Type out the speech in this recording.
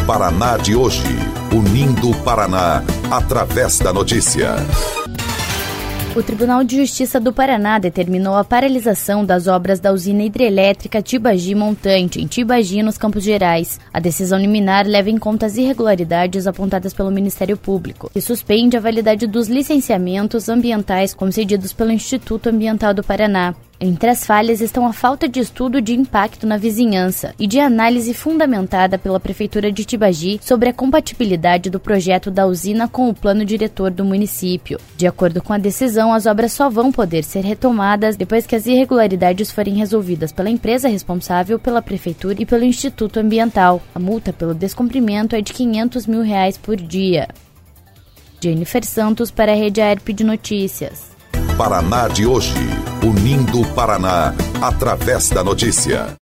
Paraná de hoje, unindo o Paraná através da notícia. O Tribunal de Justiça do Paraná determinou a paralisação das obras da usina hidrelétrica Tibagi Montante, em Tibagi, nos Campos Gerais. A decisão liminar leva em conta as irregularidades apontadas pelo Ministério Público, que suspende a validade dos licenciamentos ambientais concedidos pelo Instituto Ambiental do Paraná. Entre as falhas estão a falta de estudo de impacto na vizinhança e de análise fundamentada pela Prefeitura de Tibagi sobre a compatibilidade do projeto da usina com o plano diretor do município. De acordo com a decisão, as obras só vão poder ser retomadas depois que as irregularidades forem resolvidas pela empresa responsável, pela Prefeitura e pelo Instituto Ambiental. A multa pelo descumprimento é de R$500 mil por dia. Jennifer Santos para a Rede AERP de Notícias. Paraná de hoje, unindo o Paraná através da notícia.